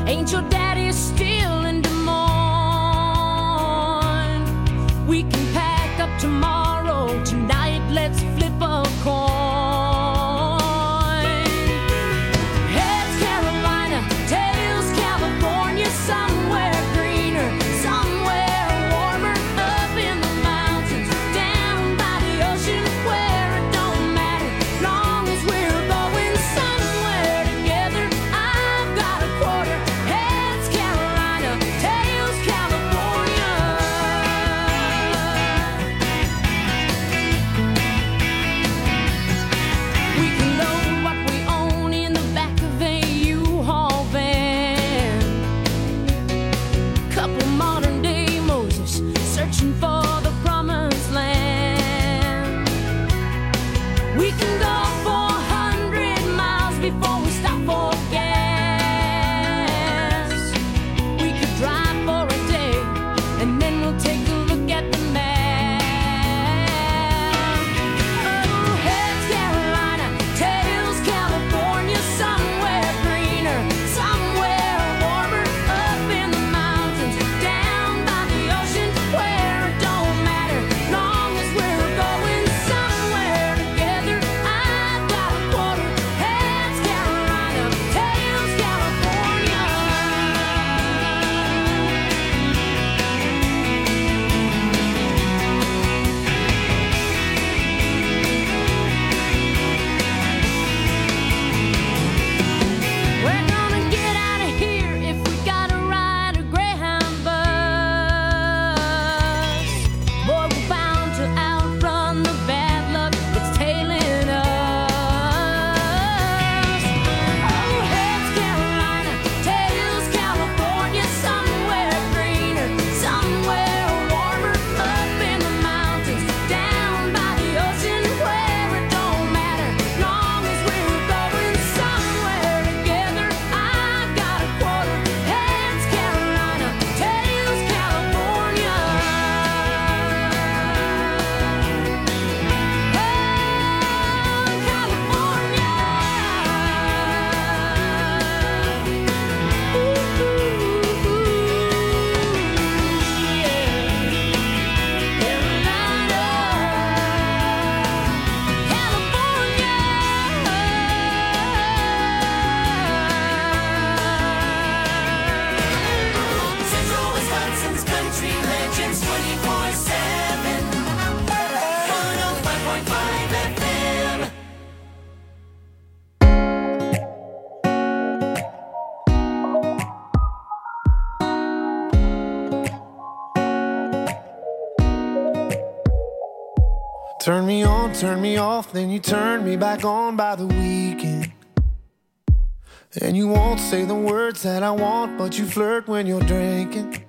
Ain't your daddy still in Des Moines? We can pack up tomorrow. Tonight, let's flip a coin. Heads Carolina, tails California, somewhere greener, somewhere warmer, up in the mountains, down by the ocean, where it don't matter, long as we're going somewhere together. I've got a quarter. Heads Carolina, tails California. We can load what we own in the back of a U-Haul van. Couple modern day Moses searching for the promised land. We can go 400 miles before we stop for gas. We could drive for a day and then we'll take a look at the map. Oh, heads Carolina, tails California, somewhere greener, somewhere warmer, up in the mountains, down by the ocean, where it don't matter, long as we're going somewhere together. I've got a quarter. Heads Carolina, tails California. We're gonna get out of here if we gotta ride a Greyhound bus. Boy, we're bound to outrun the bad luck that's tailing us. Oh, heads Carolina, tails California, somewhere greener, somewhere warmer, up in the mountains, down by the ocean, where it don't matter, long as we're going somewhere together. I've got a quarter. Heads Carolina, tails California. Central Wisconsin's country legends 24/7. 105.5 FM. Turn me on, turn me off, then you turn me back on by the weekend. And you won't say the words that I want, but you flirt when you're drinking.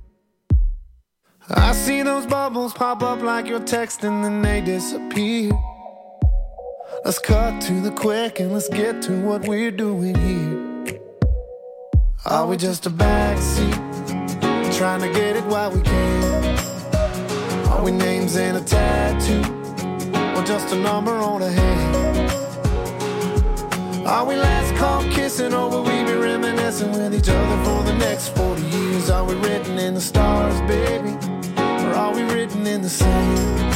I see those bubbles pop up like you're texting, then they disappear. Let's cut to the quick and let's get to what we're doing here. Are we just a backseat, trying to get it while we can? Are we names in a tattoo, or just a number on a hand? Are we last call kissing, or will we be reminiscing with each other for the next 40 years? Are we written in the stars, baby, or are we written in the sand?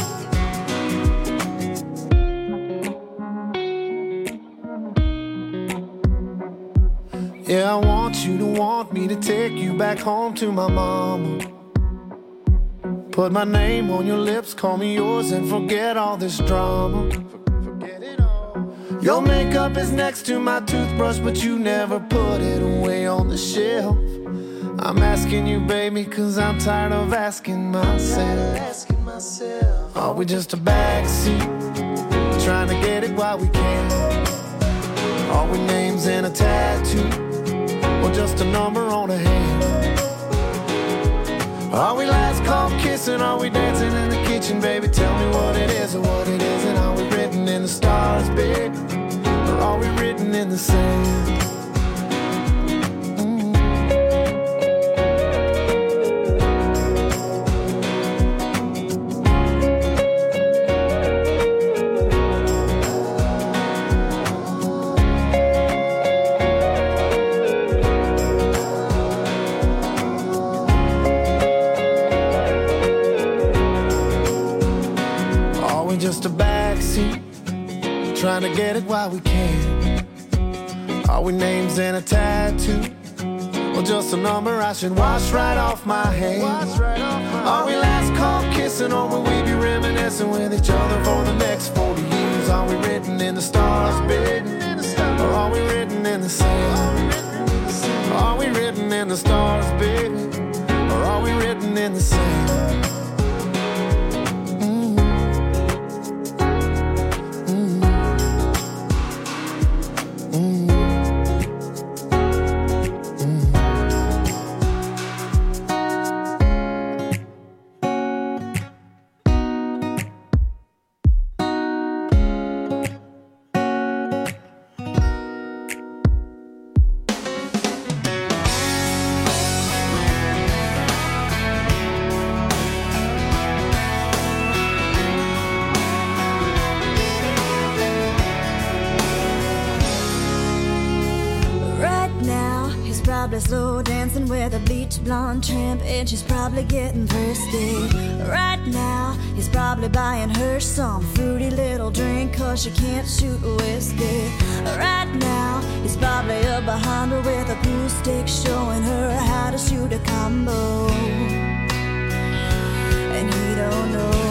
Yeah, I want you to want me to take you back home to my mama. Put my name on your lips, call me yours, and forget all this drama. Forget it all. Your makeup is next to my toothbrush, but you never put it away on the shelf. I'm asking you, baby, cause I'm tired of asking myself. Are we just a backseat, trying to get it while we can? Are we names in a tattoo, or just a number on a hand? Are we last call kissing? Are we dancing in the kitchen, baby? Tell me what it is or what it isn't. Are we written in the stars, baby, or are we written in the sand? just a backseat, trying to get it while we can. Are we names and a tattoo, or just a number I should wash right off my hands? Are we last call kissing, or will we be reminiscing with each other for the next 40 years? Are we written in the stars, baby, or are we written in the sand? Are we written in the stars, baby, or are we written in the sand? Slow dancing with a bleach blonde tramp, and she's probably getting thirsty. Right now, he's probably buying her some fruity little drink, cause she can't shoot whiskey. Right now, he's probably up behind her with a pool stick, showing her how to shoot a combo. And he don't know.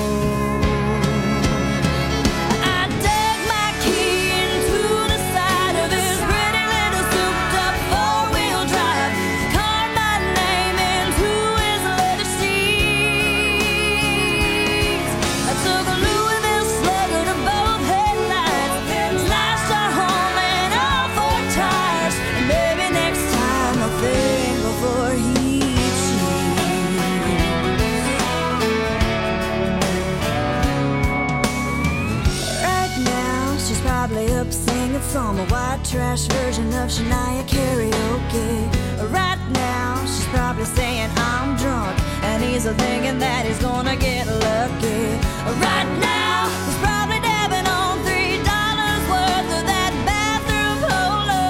Some white trash version of Shania karaoke. Right now, she's probably saying I'm drunk, and he's thinking that he's gonna get lucky. Right now, he's probably dabbing on $3 worth of that bathroom polo.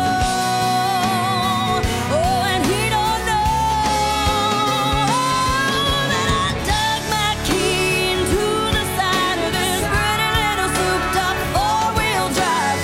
Oh, and he don't know that I dug my key into the side of his pretty little souped-up four-wheel drive.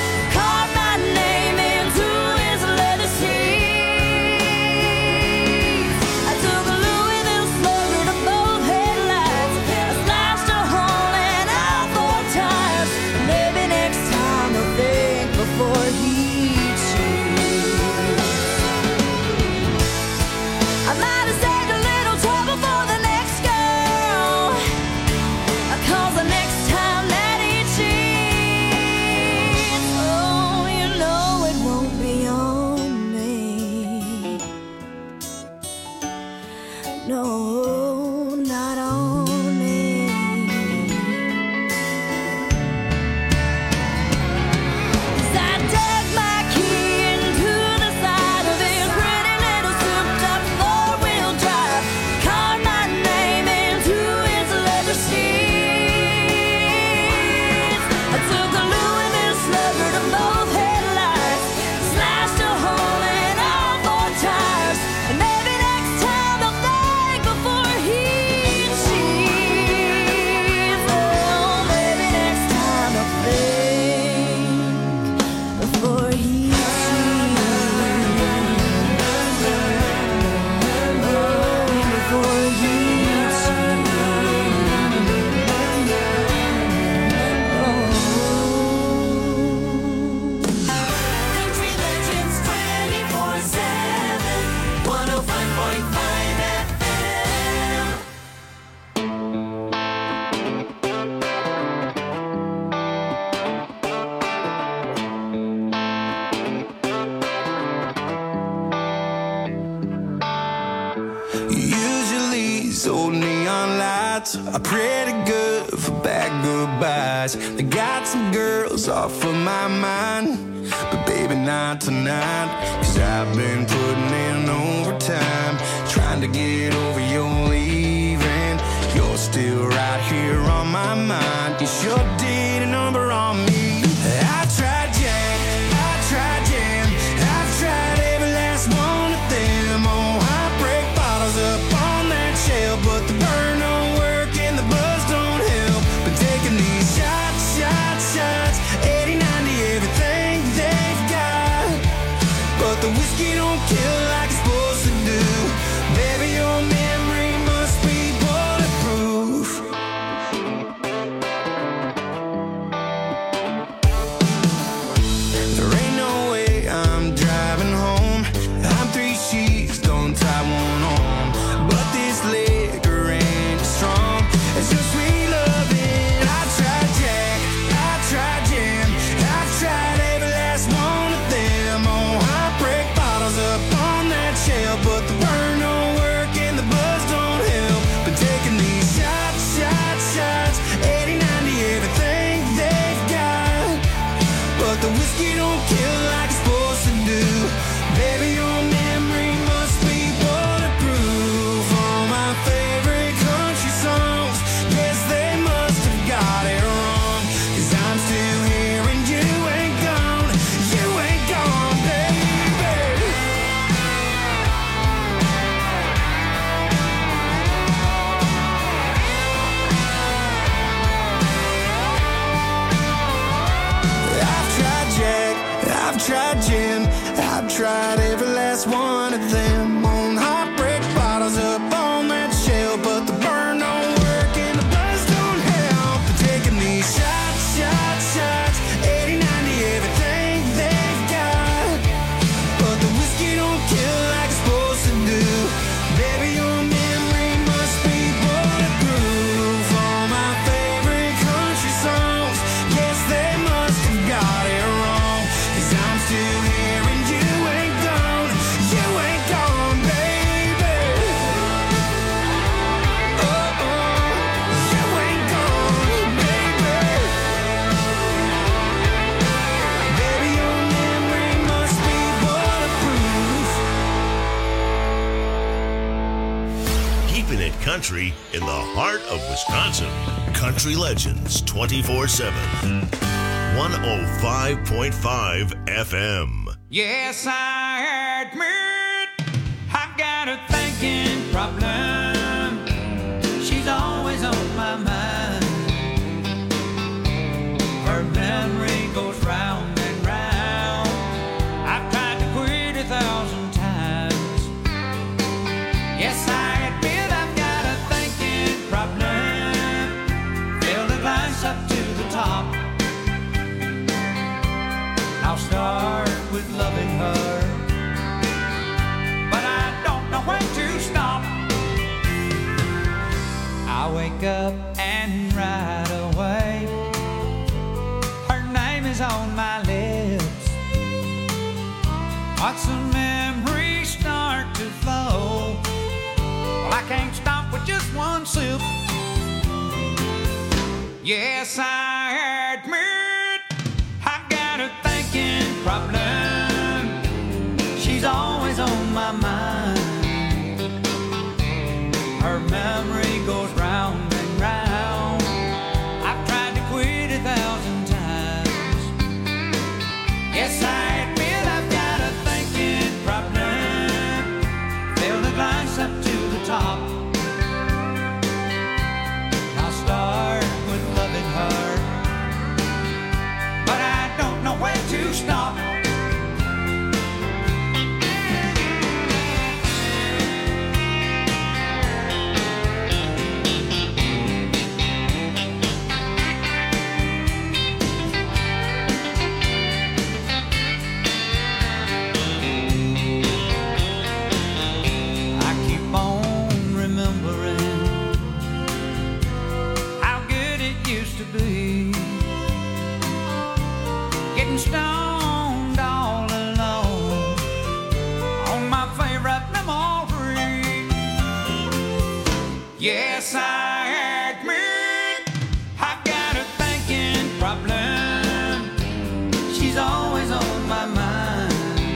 Are pretty good for bad goodbyes. I got some girls off of my mind, but baby not tonight. Cause I've been putting in overtime, trying to get over your leaving. You're still right here on my mind. You sure did a number on me. I tried Jack, I tried Jam, I've tried every last one of them. Oh, I break bottles up on that shelf, but the burn don't work and the buzz don't help. Been taking these shots them on heartbreak bottles up on that shelf, but the burn don't work and the buzz don't help. They're taking these shots, 80, 90, everything they've got, but the whiskey don't kill like it's supposed to do. Baby, your memory must be bulletproof. All my favorite country songs, yes, they must have got it wrong, 'cause I'm still here and you ain't gone, baby. Oh, you ain't gone, baby. Baby, your memory must be bulletproof. Keeping it country in the heart of Wisconsin. Country Legends 24/7. 105.5 FM. Yes, I admit I've got a thinking problem. She's always on my mind. Her memory goes round and round. I've tried to quit 1,000 times. Yes, I admit I've got a thinking problem. Fill the glass up to the top. I'll start with loving her, but I don't know when to stop. I wake up and right away her name is on my lips. Watch the memories start to flow. Well, I can't stop with just one sip. Yes, I admit I've got a thinking problem. She's always on my mind. Her memory goes round and round. I've tried to quit 1,000 times. Yes, I admit I've got a thinking problem. Fill the glass up to the top. I'll start with loving her, but I don't know where to stop. I keep on remembering how good it used to be. Getting stoned all alone on my favorite memory. Yes, I admit I've got a thinking problem. She's always on my mind.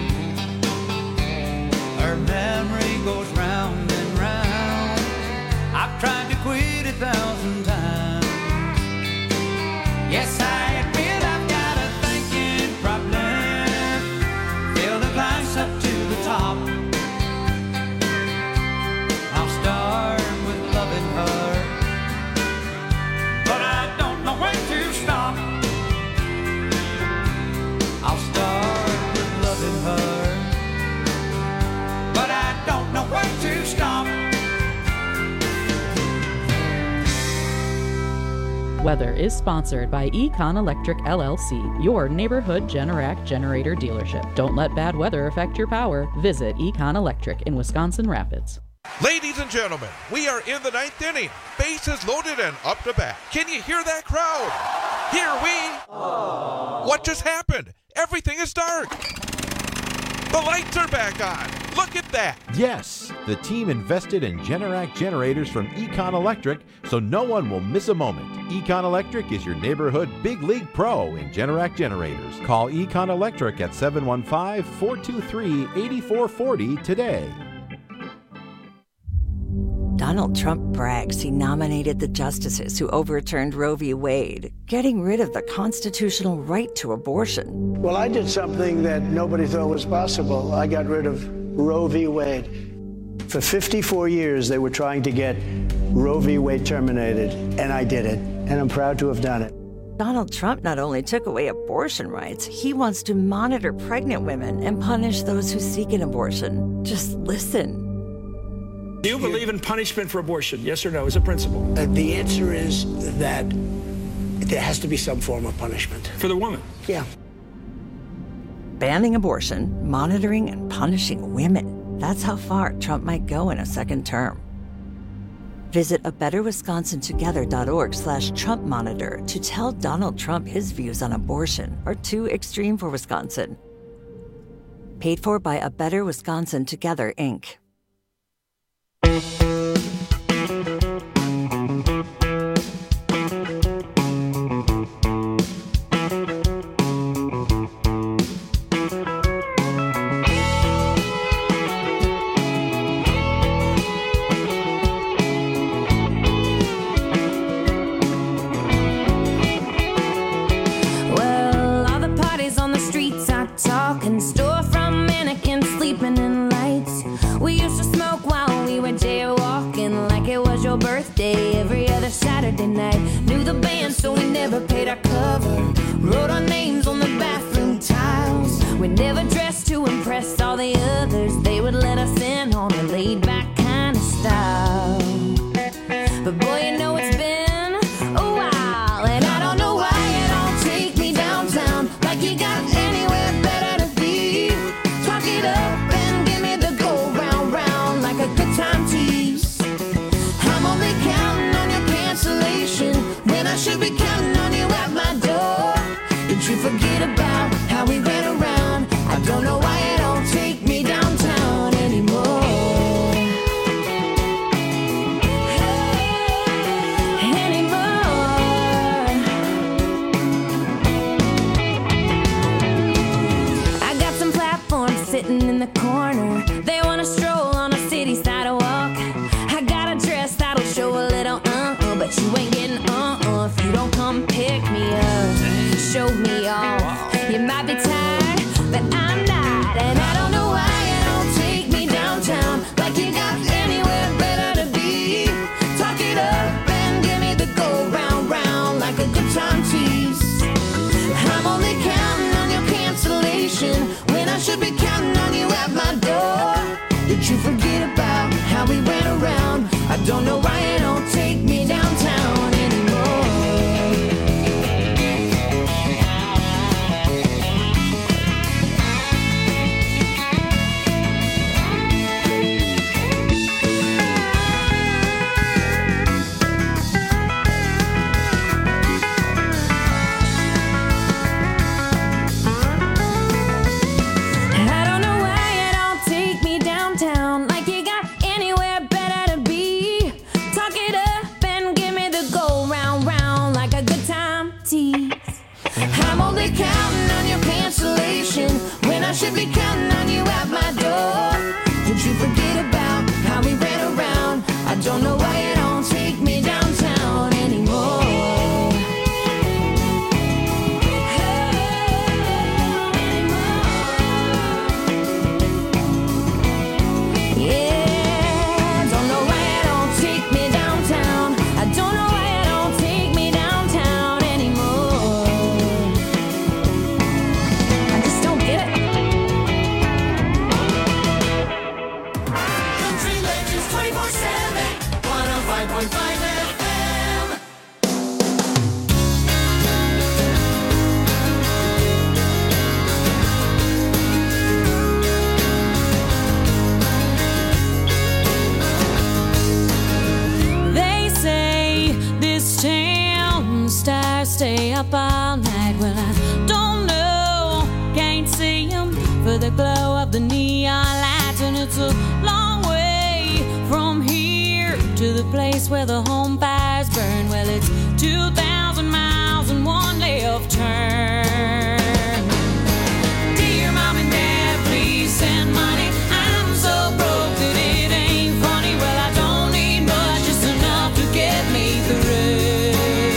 Her memory goes round and round. I've tried to quit 1,000 times. Yes, I admit I've got a thinking problem. Fill the glass up to the top. I'll start with loving her, but I don't know when to stop. I'll start with loving her, but I don't know when to stop. Weather is sponsored by Econ Electric LLC, your neighborhood Generac generator dealership. Don't let bad weather affect your power. Visit Econ Electric in Wisconsin Rapids. Ladies and gentlemen, we are in the 9th inning. Bases loaded and up to bat. Can you hear that crowd? Here we... What just happened? Everything is dark. The lights are back on. Look at that. Yes, the team invested in Generac generators from Econ Electric, so no one will miss a moment. Econ Electric is your neighborhood big league pro in Generac generators. Call Econ Electric at 715-423-8440 today. Donald Trump brags he nominated the justices who overturned Roe v. Wade, getting rid of the constitutional right to abortion. Well, I did something that nobody thought was possible. I got rid of Roe v. Wade. For 54 years, they were trying to get Roe v. Wade terminated, and I did it, and I'm proud to have done it. Donald Trump not only took away abortion rights, he wants to monitor pregnant women and punish those who seek an abortion. Just listen. Do you believe in punishment for abortion? Yes or no, as a principle? The answer is that there has to be some form of punishment. For the woman? Yeah. Banning abortion, monitoring, and punishing women. That's how far Trump might go in a second term. Visit abetterwisconsintogether.org/Trump Monitor to tell Donald Trump his views on abortion are too extreme for Wisconsin. Paid for by A Better Wisconsin Together, Inc. Well, all the parties on the streets are talking, storefront mannequins sleeping in lights. We used to smoke while we were jaywalking, like it was your birthday every other Saturday night. Knew the band, so we never paid our cover. Wrote our names on the bathroom tiles. We never dressed to impress all the others. They would let us in on a laid-back kind of style. But boy, you know it's been a while, and I don't know why you don't take me downtown like you got anywhere better to be. Talk it up and give me the go round round like a good time tease. I'm only counting on your cancellation when I should be counting on you at my door. Did you forget about how we ran around? I don't know why you don't take me downtown anymore. Sitting in the corner, they wanna stroll on a city sidewalk. I got a dress that'll show a little but you ain't getting if you don't come pick me up, show me off. You might be tired, but I'm not, and I don't know why you don't take me downtown like you got anywhere better to be. Talk it up and give me the go round round like a good time tease. I'm only counting on your cancellation when I should be counting on you at my door. Did you forget about how we ran around? I don't know why you don't take me downtown anymore. I'm only counting on your cancellation when I should be counting on you at my door. Did you forget about how we ran around? I don't know why you don't take me downtown anymore. Yeah, don't know why you don't take me downtown. I don't know why you don't take me downtown anymore. I just don't get it. Country Legends 24/7, 105.5 FM. They say this town stars stay up all night. Well, I don't know, can't see them for the glow of the neon lights. And it's a long way from here to the place where the home fires burn. Well, it's 2,000 miles and one left turn. Dear Mom and Dad, please send money. I'm so broke that it ain't funny. Well, I don't need much, just enough to get me through.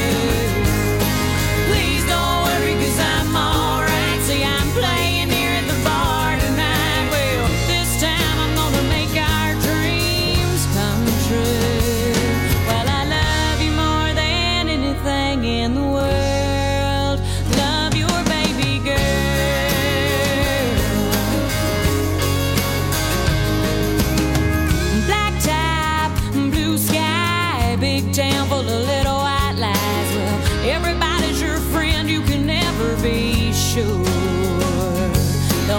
Please don't worry, 'cause I'm alright. See, I'm playing here at the bar tonight. Well, this time I'm gonna make our dreams come true. Well, I love you more than anything in the world.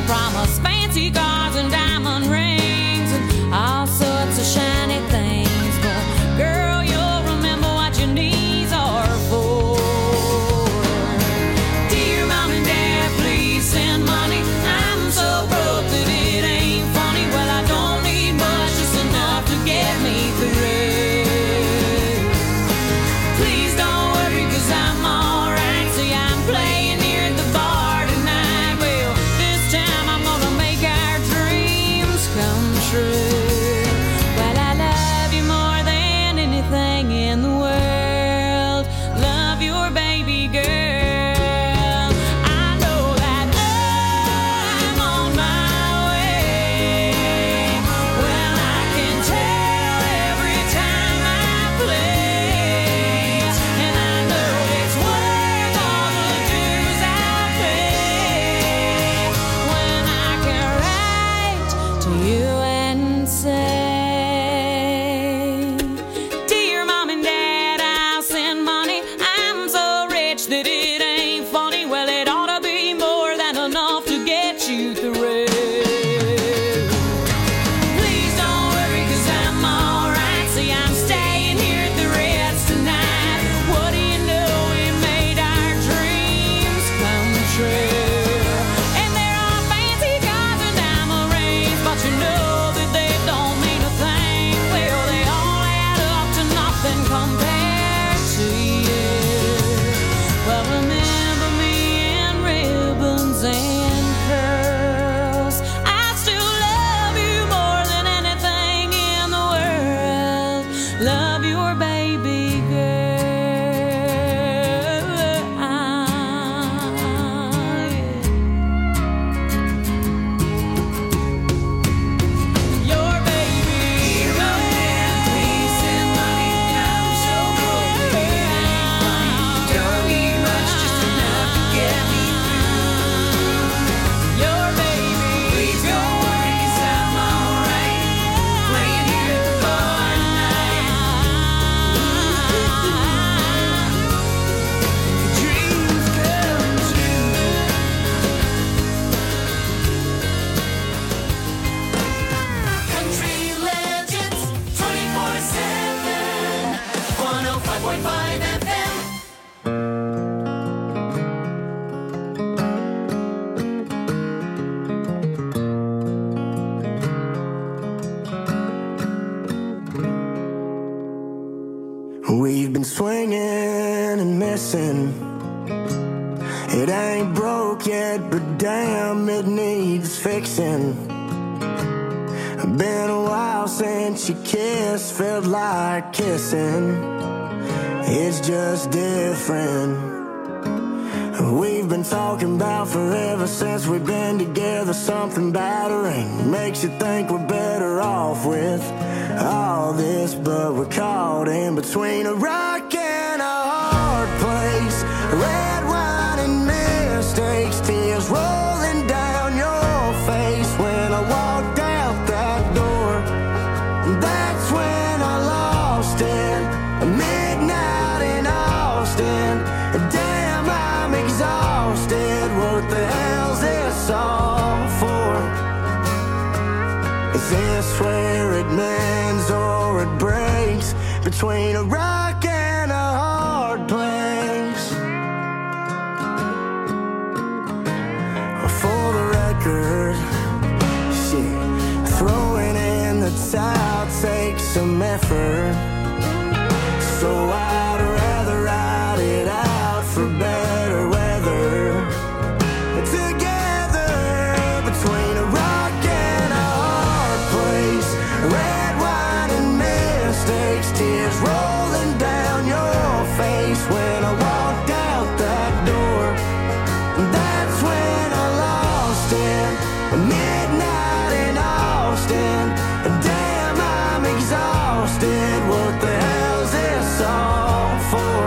They'll promise fancy cars and diamond rings and all sorts of shiny things. But girl, you'll remember what your knees are for. Dear Mom and Dad, please send money. I'm so broke that it ain't funny. Well, I don't need much, just enough to get me through. Please don't worry, 'cause I'm alright. See, I'm playing here at the bar tonight. Well, this time I'm gonna make our dreams come true. Well, I love you more than anything in the world. Love your baby girl. I know that I'm on my way. Well, I can tell every time I play. And I know it's worth all the dues I pay. When I can write to you and say, Dear Mom and Dad, I'll send money. I'm so rich that it ain't funny. Well, it ought to be more than enough to get you through. Please don't worry, 'cause I'm alright. See, I'm staying here at the Ritz tonight. What do you know? We made our dreams come true. And there are fancy cars and diamond rings, but you know that they don't mean a thing. Well, they all add up to nothing compared to you. Well, remember me in ribbons and pearls. I still love you more than anything in the world. Love your baby girl. Your baby girl. Please send money. I'm so broke that it ain't funny. Don't need much, just enough to get me through. Your baby. Please don't worry, 'cause I'm alright. Playing here at the bar tonight. Dreams come true. Country legends 24/7. 105.5 FM. We've been swinging and missing. It ain't broke yet, but damn, it needs fixing. Been a while since you kissed, felt like kissing. It's just different. We've been talking about forever since we've been together. Something battering makes you think we're better off with all this, but we're caught in between a rock and a hard place. Red wine and mistakes, tears rolling down your face. When I walked out that door, that's when I lost it. Midnight in Austin, damn, I'm exhausted. What the hell's this all for? Is this where it mends or it breaks? Between a rock and a hard place. For the record, shit, throwing in the towel takes some effort. So I'd rather ride it out for better weather. Together between a rock and a hard place. Red wine and mistakes, tears rolling down your face. When I walked out that door, that's when I lost it. Midnight in Austin, damn, I'm exhausted. What the hell's this all for?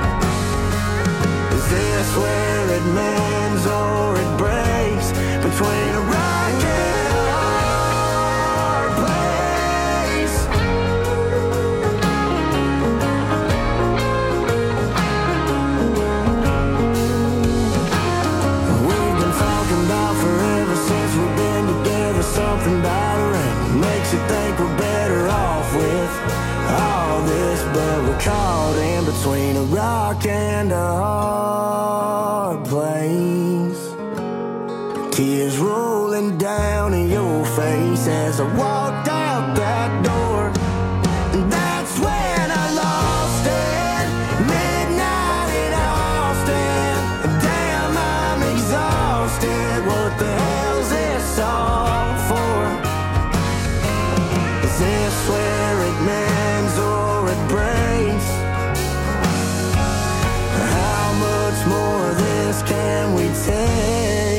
Is this where it mends or it breaks? Between a rock and a hard place. but we're caught in between a rock and a hard place. Tears rolling down in your face as I walked out that door. And that's when I lost it. Midnight in Austin. Damn, I'm exhausted. What the hell's this all for? Is this where it mends or it breaks? How much more of this can we take?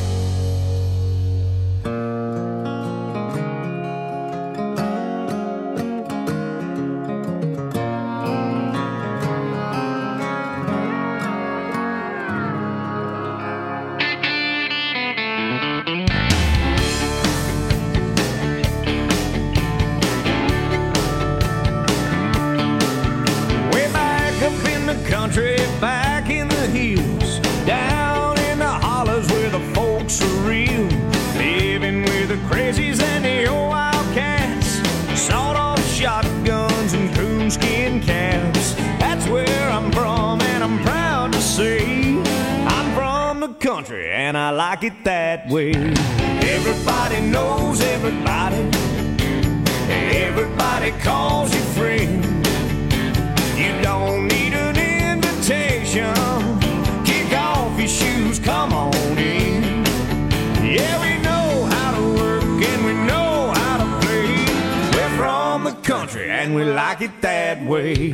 Country, back in the hills, down in the hollers where the folks are real, living with the crazies and the old wildcats, sawed-off shotguns and coonskin caps. That's where I'm from, and I'm proud to say I'm from the country, and I like it that way. Everybody knows everybody, everybody calls you friend. You don't need an invitation. Kick off your shoes, come on in. Yeah, we know how to work and we know how to play. We're from the country and we like it that way.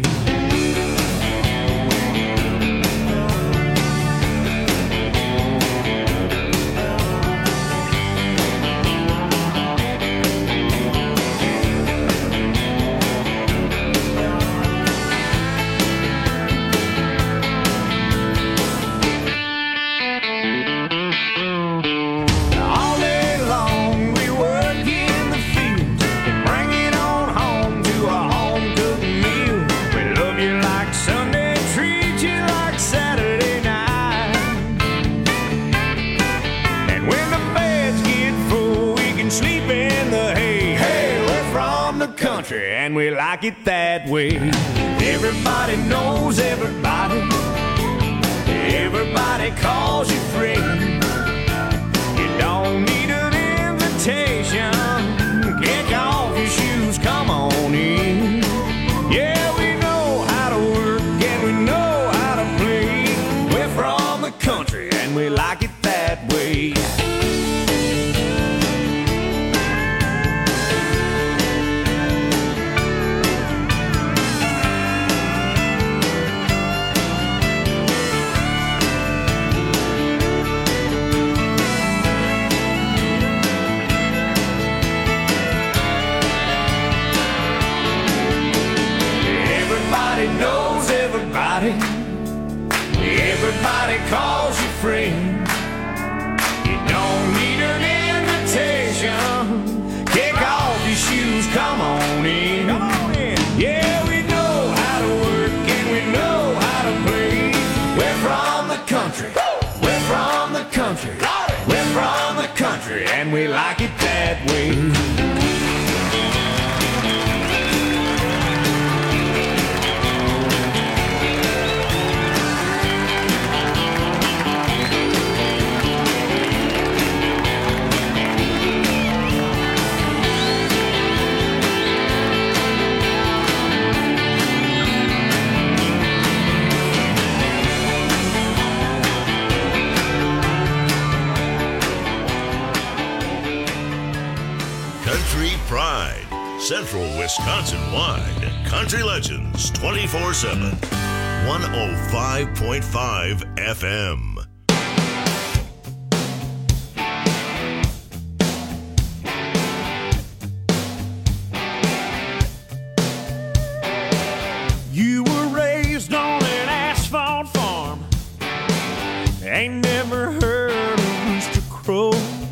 And we like it that way. Everybody knows everybody, everybody calls you friend. You don't need an invitation. Kick off your shoes, come on in. Yeah, we know how to work and we know how to play. We're from the country and we like it that way. Knows everybody, everybody calls you friend. You don't need an invitation. Kick off your shoes, come on in. Come on in. Yeah, we know how to work and we know how to play. We're from the country, we're from the country, we're from the country, and we like it that way. Pride, Central Wisconsin-wide. Country Legends 24/7. 105.5 FM. You were raised on an asphalt farm. Ain't never heard a rooster crow.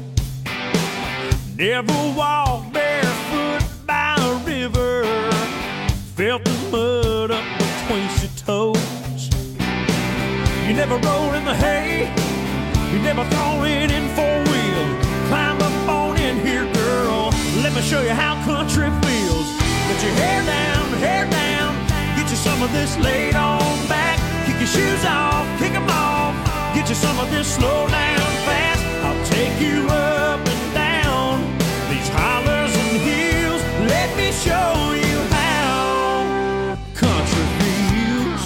Never walked barefoot by a river. Felt the mud up between your toes. You never rolled in the hay. You never thrown it in four-wheel. Climb up on in here, girl. Let me show you how country feels. Get your hair down, this laid on back. Kick your shoes off, kick them off. Get you some of this slow down fast. I'll take you up and down these hollers and hills. Let me show you how country feels.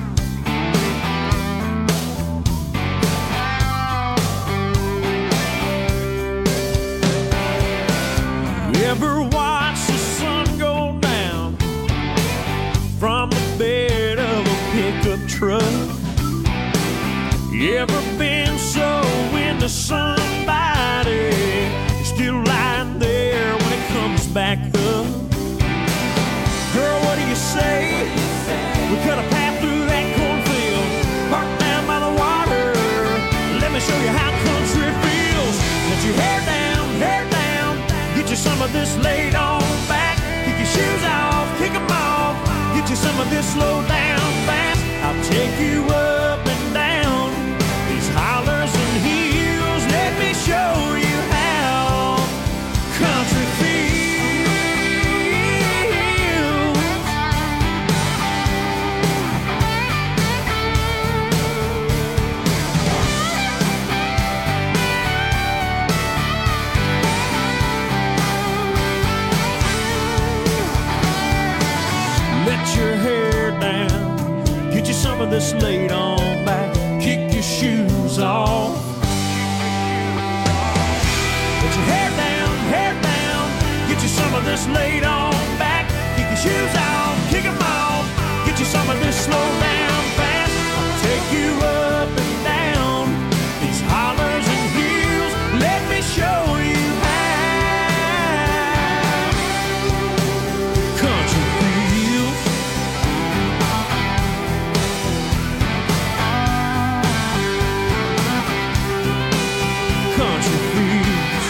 You ever watch the sun go down from the bed of a pickup truck? You ever been so into somebody you're still lying there when it comes back up? Girl, what do you say? We cut a path through that cornfield, parked down by the water. Let me show you how country feels. Let your hair down, get you some of this laid on back. Kick your shoes off, kick them off. Get you some of this slow down fast. I'll take you up and down these hollers and hills. Let me show you how country feels. Let your hair down, get you some of this laid on back. Kick your shoes off. Let your hair down, get you some of this laid on back. Kick your shoes off, kick them off. Get you some of this slow down fast. I'll take you up and down these hollers and hills. Let me show you how country feels. Country feels.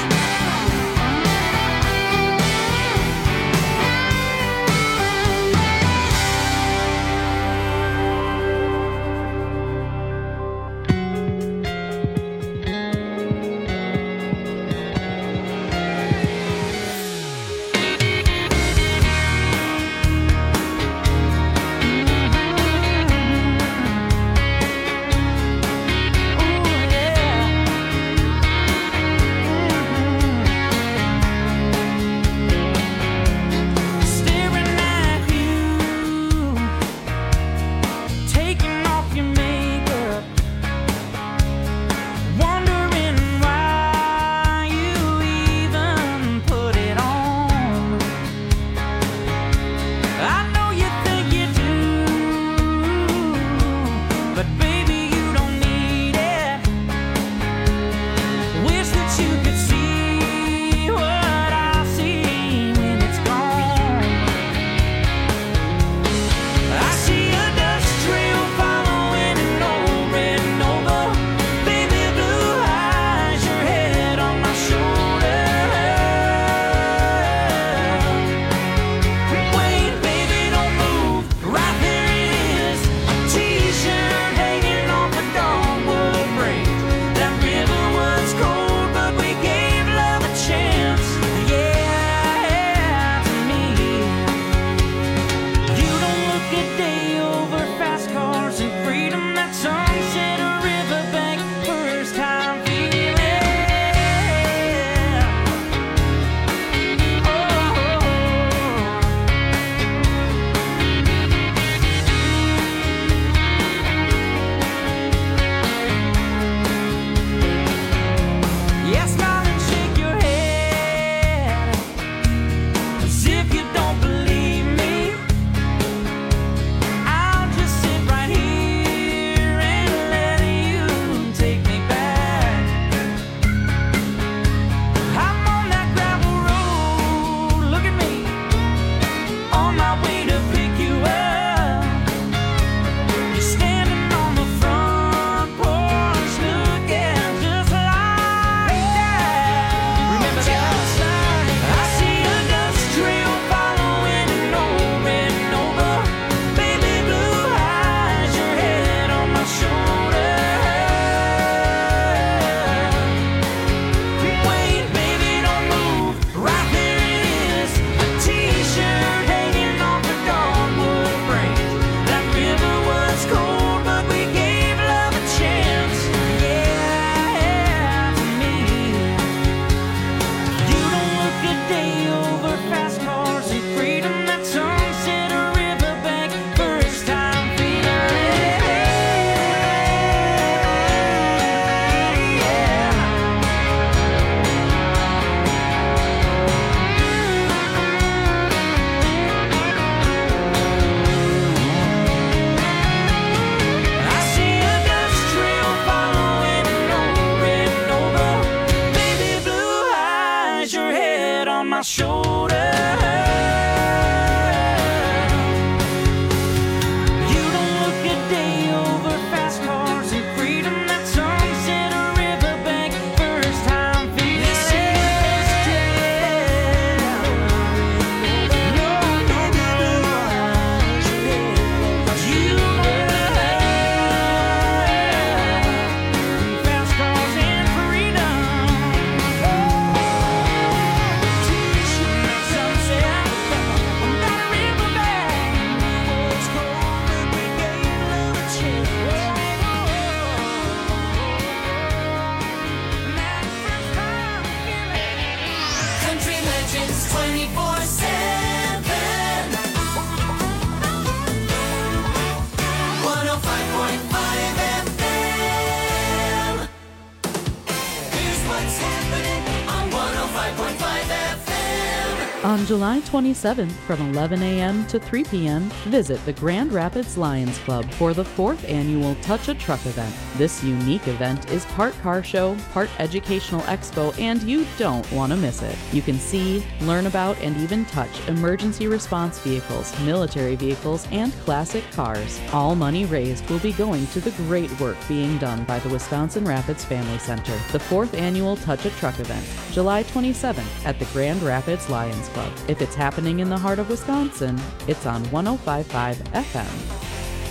On July 27th from 11 a.m. to 3 p.m., visit the Grand Rapids Lions Club for the 4th annual Touch a Truck event. This unique event is part car show, part educational expo, and you don't want to miss it. You can see, learn about, and even touch emergency response vehicles, military vehicles, and classic cars. All money raised will be going to the great work being done by the Wisconsin Rapids Family Center. The 4th annual Touch a Truck event, July 27th at the Grand Rapids Lions Club. If it's happening in the heart of Wisconsin, it's on 105.5 FM.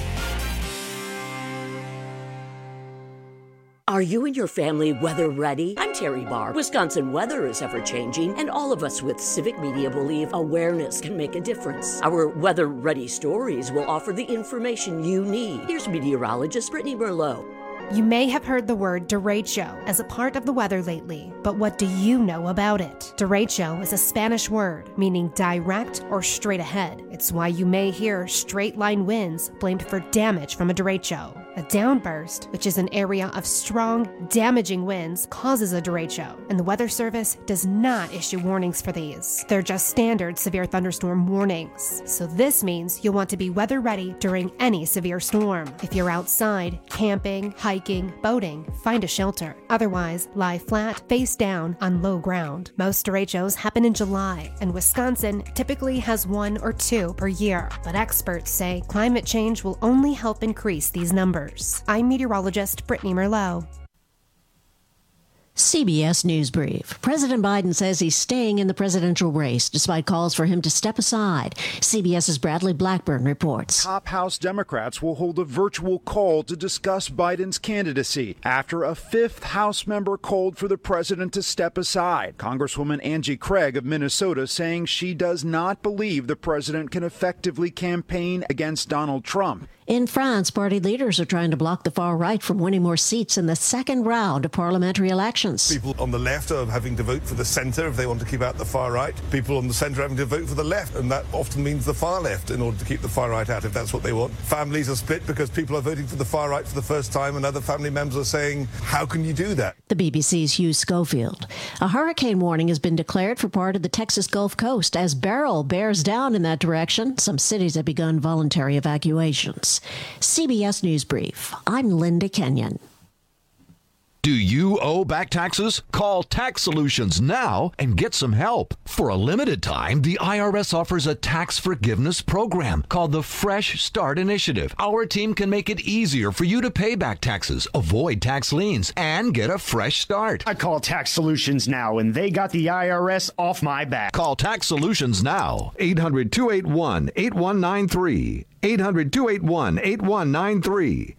Are you and your family weather ready? I'm Terry Barr. Wisconsin weather is ever changing, and all of us with Civic Media believe awareness can make a difference. Our weather ready stories will offer the information you need. Here's meteorologist Brittany Merlot. You may have heard the word derecho as a part of the weather lately, but what do you know about it? Derecho is a Spanish word meaning direct or straight ahead. It's why you may hear straight line winds blamed for damage from a derecho. A downburst, which is an area of strong, damaging winds, causes a derecho, and the Weather Service does not issue warnings for these. They're just standard severe thunderstorm warnings. So this means you'll want to be weather ready during any severe storm. If you're outside, camping, hiking, boating, find a shelter. Otherwise, lie flat, face down, on low ground. Most derechos happen in July, and Wisconsin typically has 1 or 2 per year. But experts say climate change will only help increase these numbers. I'm meteorologist Brittany Merlot. CBS News Brief. President Biden says he's staying in the presidential race despite calls for him to step aside. CBS's Bradley Blackburn reports. Top House Democrats will hold a virtual call to discuss Biden's candidacy after a 5th House member called for the president to step aside. Congresswoman Angie Craig of Minnesota saying she does not believe the president can effectively campaign against Donald Trump. In France, party leaders are trying to block the far right from winning more seats in the second round of parliamentary elections. People on the left are having to vote for the centre if they want to keep out the far right. People on the centre are having to vote for the left, and that often means the far left in order to keep the far right out if that's what they want. Families are split because people are voting for the far right for the first time, and other family members are saying, how can you do that? The BBC's Hugh Schofield. A hurricane warning has been declared for part of the Texas Gulf Coast as Beryl bears down in that direction. Some cities have begun voluntary evacuations. CBS News Brief. I'm Linda Kenyon. Do you owe back taxes? Call Tax Solutions now and get some help. For a limited time, the IRS offers a tax forgiveness program called the Fresh Start Initiative. Our team can make it easier for you to pay back taxes, avoid tax liens, and get a fresh start. I call Tax Solutions now, and they got the IRS off my back. Call Tax Solutions now. 800-281-8193. 800-281-8193.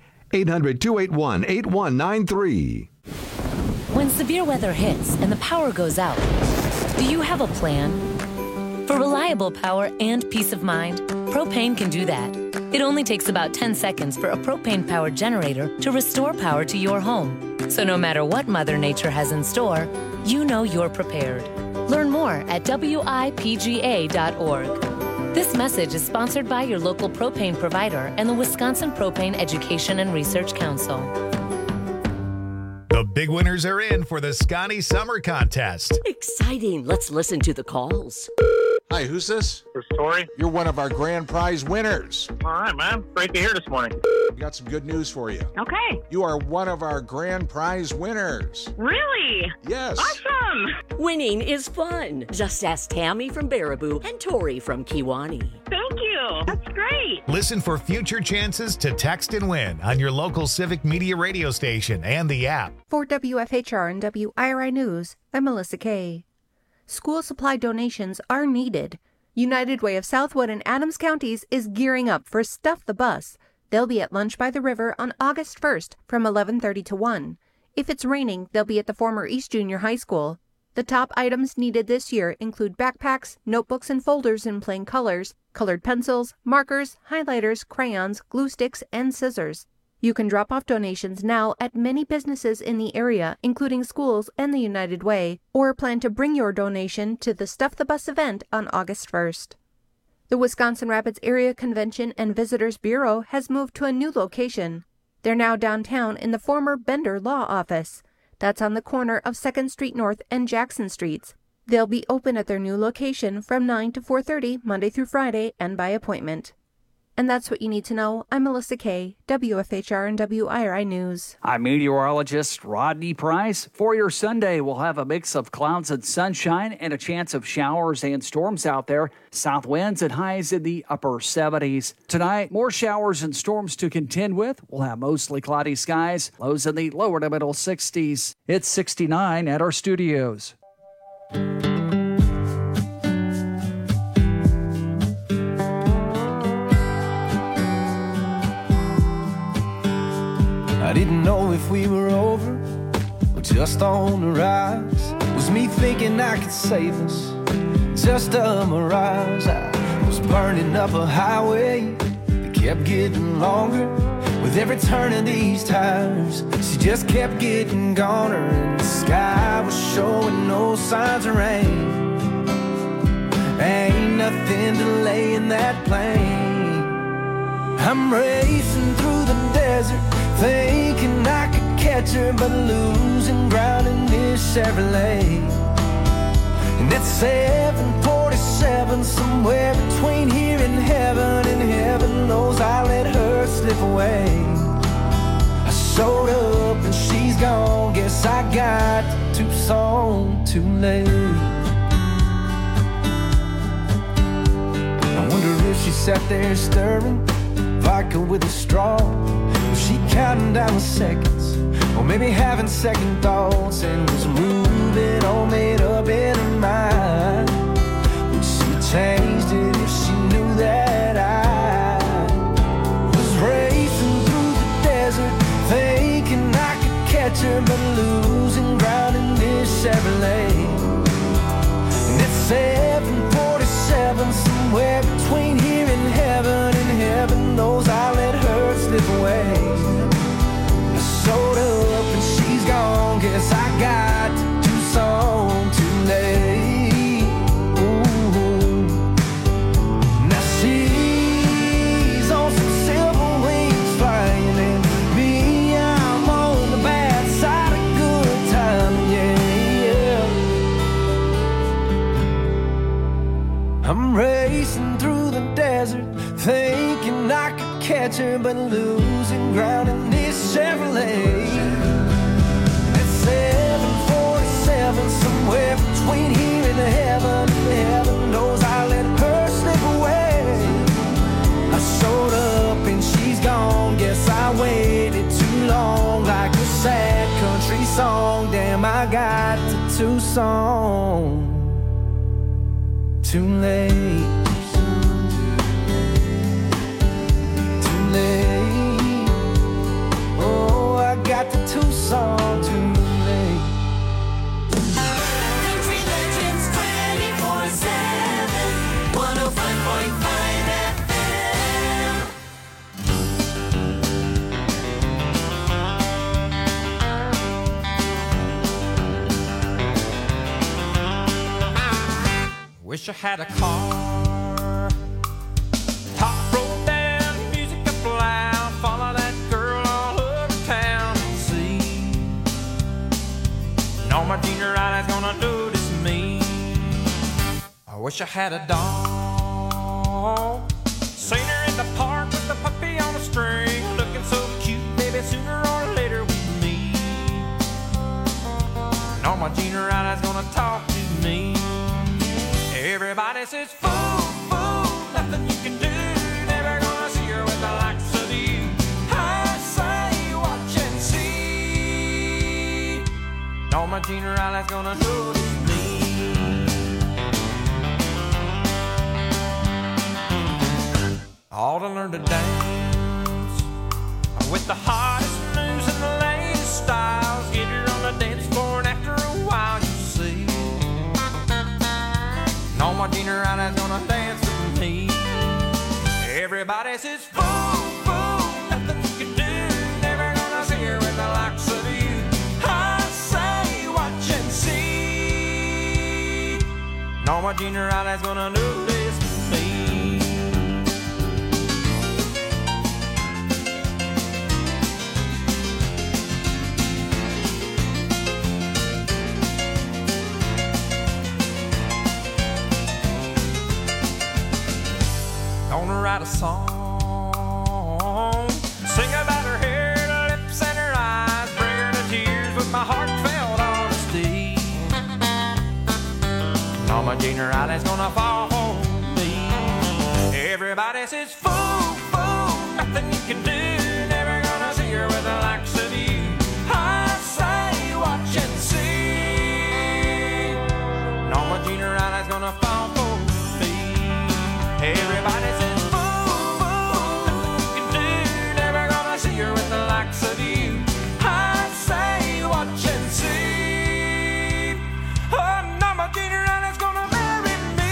800-281-8193. When severe weather hits and the power goes out, do you have a plan? For reliable power and peace of mind, Propane can do that. It only takes about 10 seconds for a propane-powered generator to restore power to your home. So no matter what Mother Nature has in store, you know you're prepared. Learn more at WIPGA.org. This message is sponsored by your local propane provider and the Wisconsin Propane Education and Research Council. The big winners are in for the Scotty Summer Contest. Exciting. Let's listen to the calls. Hi, who's this? This is Tori. You're one of our grand prize winners. All right, man. Great to hear this morning. We got some good news for you. Okay. You are one of our grand prize winners. Really? Yes. Awesome. Winning is fun. Just ask Tammy from Baraboo and Tori from Kewanee. Thank you. That's great. Listen for future chances to text and win on your local Civic Media radio station and the app. For WFHR and WIRI News, I'm Melissa Kay. School supply donations are needed. United Way of Southwood and Adams Counties is gearing up for Stuff the Bus. They'll be at Lunch by the River on August 1st from 11:30 to 1. If it's raining, they'll be at the former East Junior High School. The top items needed this year include backpacks, notebooks and folders in plain colors, colored pencils, markers, highlighters, crayons, glue sticks, and scissors. You can drop off donations now at many businesses in the area, including schools and the United Way, or plan to bring your donation to the Stuff the Bus event on August 1st. The Wisconsin Rapids Area Convention and Visitors Bureau has moved to a new location. They're now downtown in the former Bender Law Office. That's on the corner of 2nd Street North and Jackson Streets. They'll be open at their new location from 9 to 4:30 Monday through Friday and by appointment. And that's what you need to know. I'm Melissa Kay, WFHR and WIRI News. I'm meteorologist Rodney Price. For your Sunday, we'll have a mix of clouds and sunshine and a chance of showers and storms out there. South winds and highs in the upper 70s. Tonight, more showers and storms to contend with. We'll have mostly cloudy skies, lows in the lower to middle 60s. It's 69 at our studios. I didn't know if we were over or just on the rise. Was me thinking I could save us, just a mirage. I was burning up a highway that kept getting longer. With every turn of these tires, she just kept getting goner. And the sky was showing no signs of rain. Ain't nothing delaying that plane. I'm racing through the desert, thinking I could catch her, but losing ground in this Chevrolet. And it's 7:47, somewhere between here and heaven knows I let her slip away. I showed up and she's gone, guess I got to Tucson too late. I wonder if she sat there stirring vodka with a straw. Was she counting down the seconds, or maybe having second thoughts, and was moving all made up in her mind? Would she changed it if she knew that I was racing through the desert, thinking I could catch her, but losing ground in this Chevrolet? And it's 7:47, somewhere between here and heaven knows I let her slip away. I showed up and she's gone, guess I got to Tucson too late. Ooh. Now she's on some silver wings flying, and me, I'm on the bad side of good time, yeah. I'm racing through the desert, thinking I could catch her, but losing ground in this Chevrolet. It's 7:47, somewhere between here and heaven knows I let her slip away. I showed up and she's gone, guess I waited too long, like a sad country song. Damn, I got to Tucson too late. Oh, I got to Tucson too late. Country Legends 24/7, 105.5 FM. Wish I had a car, top rolled down, music up loud, follow that girl all over town. See, no, my junior eye is gonna notice me. I wish I had a dog, seen her in the park with the puppy on a string, looking so cute, baby, sooner or later we meet. No, my junior eye is gonna talk to me. Everybody says, fool, fool, nothing you can do. Never gonna see her with the likes of you. I say, watch and see. No, my junior eye's gonna notice me. All to learn to dance with the hottest moves and the latest styles. Get her on the dance floor, and after a while, you see. No, my junior Ana's gonna dance with me. Everybody says, fool, fool, nothing you can do. Never gonna see her with the likes of you. I say, watch and see. No, my junior Ana's gonna notice me. Gonna write a song, sing about her hair, her lips, and her eyes, bring her to tears with my heartfelt honesty. Norma Jean Riley's gonna fall for me. Everybody says, fool, fool, nothing you can do. Never gonna see her with the likes of you. I say, watch and see. Norma Jean Riley's gonna fall for me. Everybody says, fool, fool, nothing you can do. Never gonna see her with the likes of you. I say, watch and see. Oh, Norma Jean Riley's gonna marry me.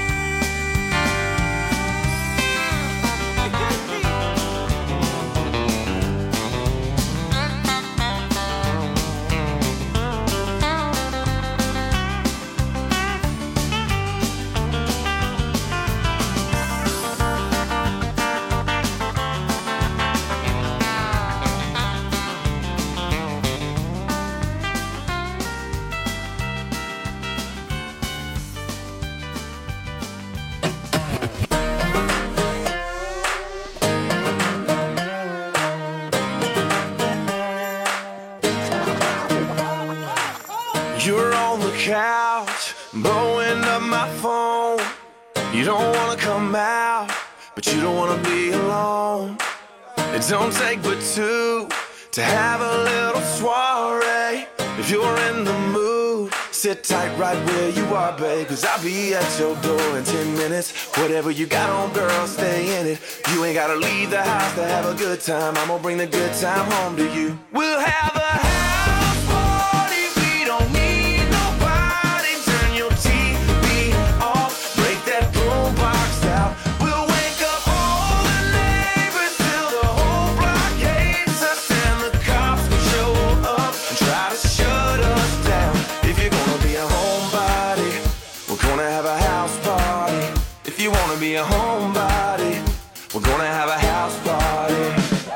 You're on the couch, blowing up my phone. You don't wanna come out, but you don't wanna be alone. It don't take but two to have a little soiree. If you're in the mood, sit tight right where you are, babe, 'cause I'll be at your door in 10 minutes. Whatever you got on, girl, stay in it. You ain't gotta leave the house to have a good time. I'm gonna bring the good time home to you. We'll have a house party. We don't need nobody. Turn your TV off. Break that boombox out. We'll wake up all the neighbors till the whole block hates us, and the cops will show up and try to shut us down. If you're gonna be a homebody, we're gonna have a house party. If you wanna be a homebody, we're gonna have a house party.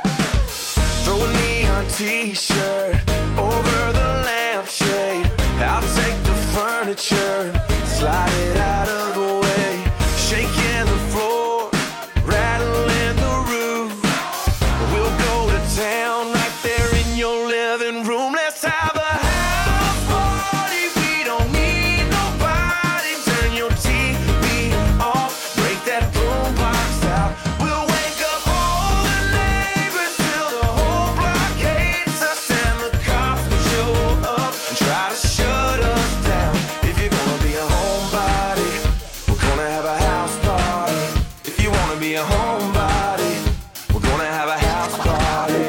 Throw a neon t-shirt over the lampshade. I'll take the furniture, slide it out of the way. Shaking the floor, rattling the roof. We'll go to town right there in your living room. Let's have a house party. We don't need nobody. Turn your TV off. Break that boombox out. We'll wake up all the neighbors till the whole block hates us, and the cops will show up and try to shut us down. If you're gonna be a homebody, we're gonna have a house party. If you wanna be a homebody, we're gonna have a house party.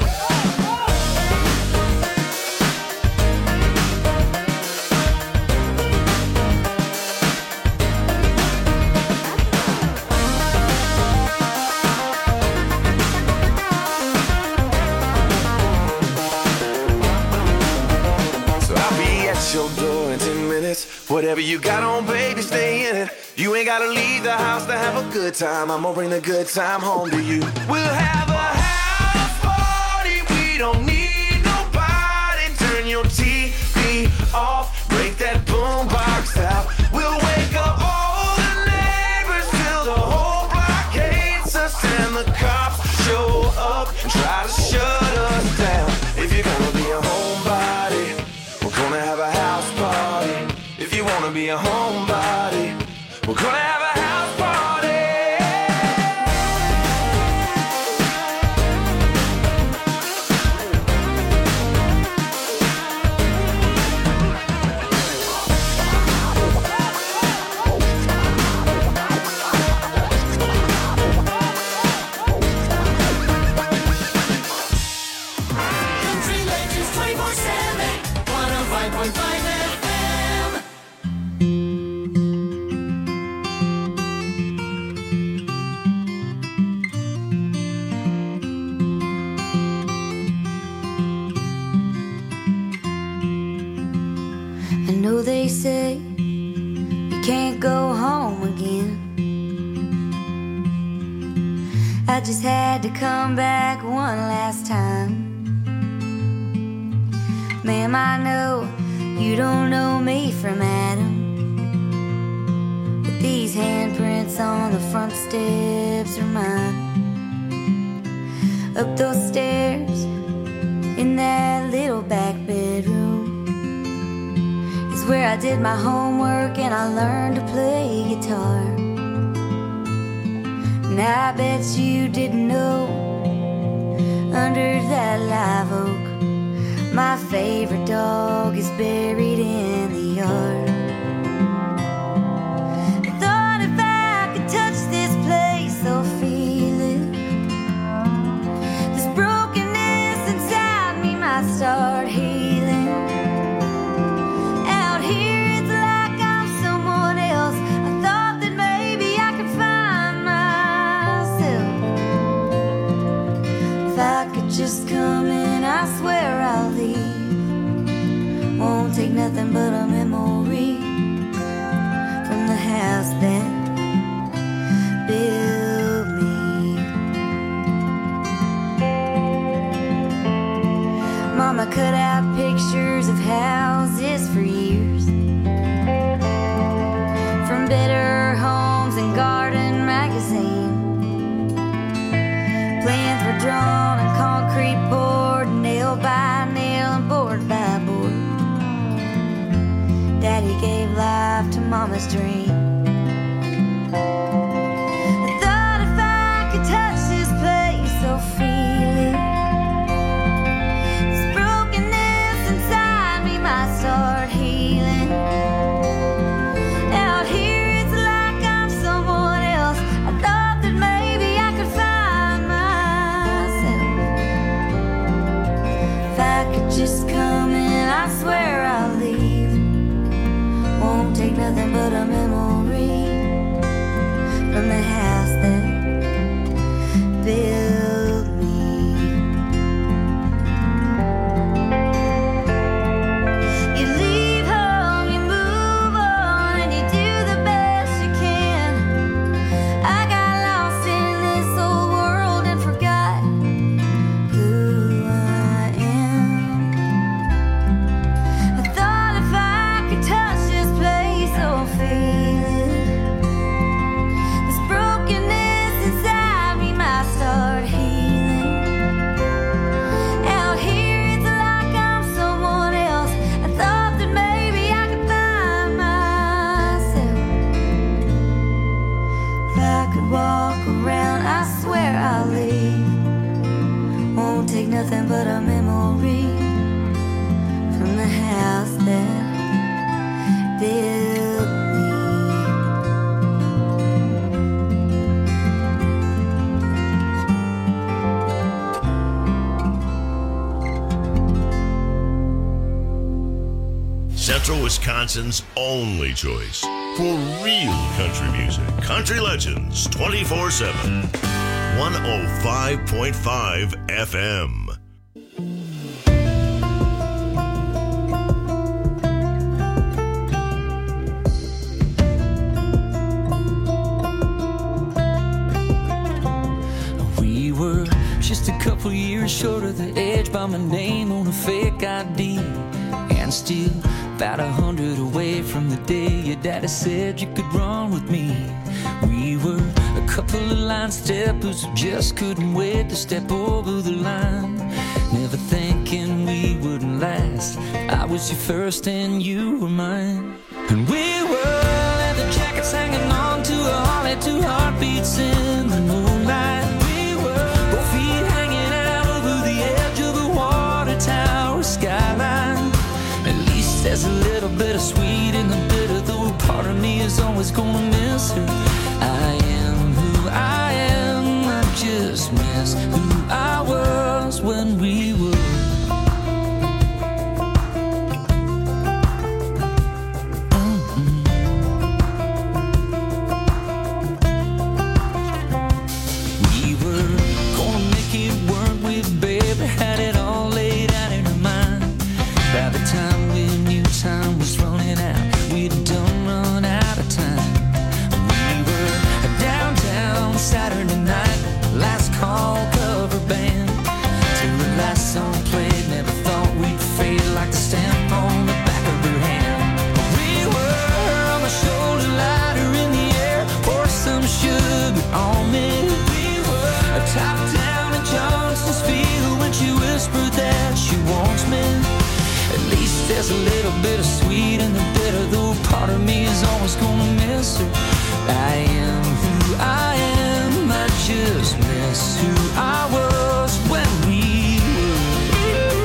So I'll be at your door in 10 minutes. Whatever you got on, baby, stay in it. You ain't gotta leave the house to have a good time. I'm gonna bring the good time home to you. We'll have a house party. We don't need nobody. Turn your TV off. Break that boombox out. We'll wake up all the neighbors till the whole block hates us, and the cops show up and try to shut us down. If you're gonna be a homebody, we're gonna have a house party. If you wanna be a homebody, we're gonna have a house party. Country Legends 24/7, 105.5 FM. I know they say you can't go home again. I just had to come back one last time. Ma'am, I know you don't know me from Adam, but these handprints on the front stairs lips are mine. Up those stairs in that little back bedroom is where I did my homework and I learned to play guitar. Now I bet you didn't know, under that live oak, my favorite dog is buried in the yard. I thought if I could touch this place, I'll feel it. This brokenness inside me might start healing. Out here it's like I'm someone else. I thought that maybe I could find myself. If I could just come in, I swear I'll leave. Won't take nothing but a memory from the house that built me. Mama cut out pictures of houses for years, from Better Homes and Garden magazine. Plans were drawn on concrete board, nail by nail and board by board. Daddy gave life to Mama's dream. I thought if I could touch this place, I'll feel it. This brokenness inside me might start healing. Out here it's like I'm someone else. I thought that maybe I could find myself. If I could just come in, I swear I'll leave. Won't take nothing but a memory from the house that built me. You leave home, you move on, and you do the best you can. I got lost in this old world and forgot who I am. I thought if I could touch this place, I'll feel it. This brokenness inside me might start healing. Out here it's like I'm someone else. I thought that maybe I could find myself. If I could walk around, I swear I'll leave. Won't take nothing but a memory from the house that built me. Central Wisconsin's only choice for real country music. Country Legends 24/7. 105.5 FM. We were just a couple years short of the edge by my name on a fake ID, and still about 100 away from the day your daddy said you could run with me. We were a couple of line steppers who just couldn't wait to step over the line, never thinking we wouldn't last. I was your first and you were mine, and we were leather jackets hanging on to a Harley, 2 heartbeats in the moonlight. We were both feet hanging out over the edge of a water tower skyline. At least there's a little bit of sweet in the bitter, though part of me is always gonna miss her. I am who I am, I just miss who I was when we were. We were gonna make it work with baby, had it all laid out in her mind. By the time we knew time was running out, we'd done run out of time. We were downtown Saturday night, last call. there's a little bit of sweet in the bitter, though part of me is always gonna miss her. I am who I am, I just miss who I was when we were.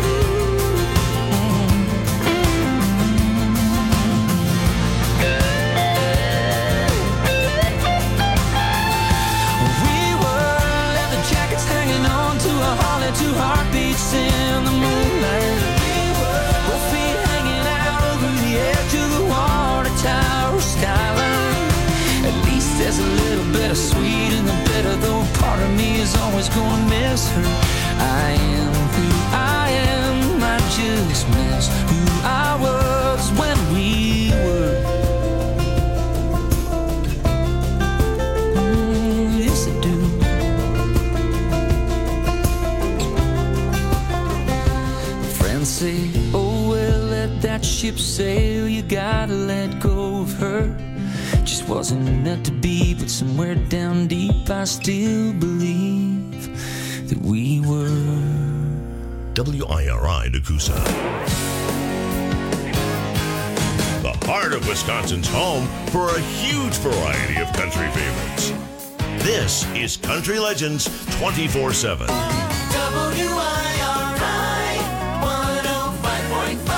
We were leather jackets hanging on to a holly, two heartbeats in the moonlight. Both feet hanging out over the edge of the water tower skyline. At least there's a little bit of sweet in the bitter, though part of me is always gonna miss her. I am who I am, I just miss who I was when we were. Yes, I do. Friends say, oh well, let that ship sail, you gotta let go of her. Just wasn't meant to be, but somewhere down deep I still believe that we were. WIRI Nakusa. The heart of Wisconsin's home for a huge variety of country favorites. This is Country Legends 24/7.